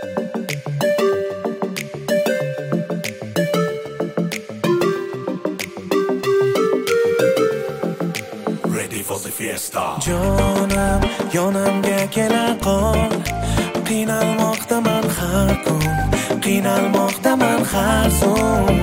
Ready for the fiesta. Jonam, yonimga kela qol. Qiynalmoqdaman har kun, qiynalmoqdaman har so'm.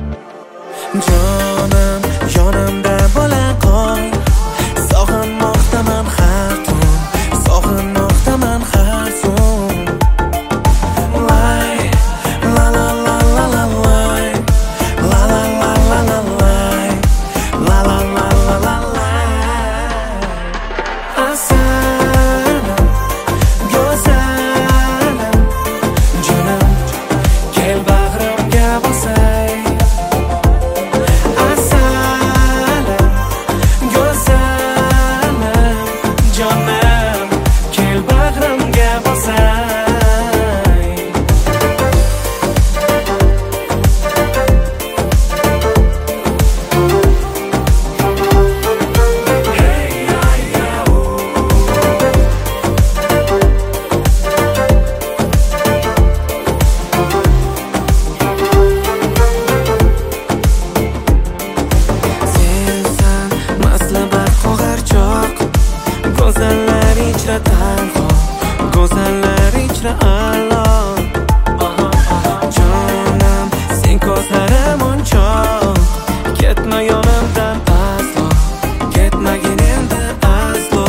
Jonim, yonimda bo'la qol. Sog'inmoqdaman har tun, sog'inmoqdaman har so'm. Lay, la la la la la lay, la la la la la lay, la la la la la lay. Asalam, go'zalim, jonim, kel bag'rimga bosay. Asalam, go'zalim, jonim, kel bag'rimga bosay. Sevsan, maslabat qo'g'irchoq, go'zallar ichra tanho, go'zallar ichra a'lo. Jonim, sen ko'zlarim o'nchoq, ketma yonimdan aslo, ketmagin endi aslo.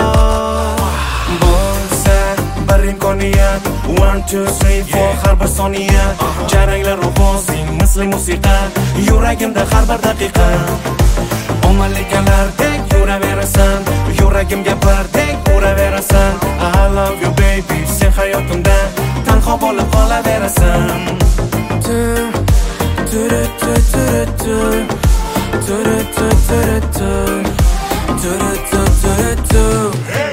Bo'lsa bir imkoniyat, 1 2 3 4 har bir soniya, jaranglar ruhozing misli musiqa, yuragimda har bir daqiqa. Omalikalardek yuraverasan, yuragimga birdek uraverasan. I love you baby, sen hayotimda tanho bo'lib qolaverasan. Tu tu tu tu tu tu tu tu tu tu tu tu tu tu tu.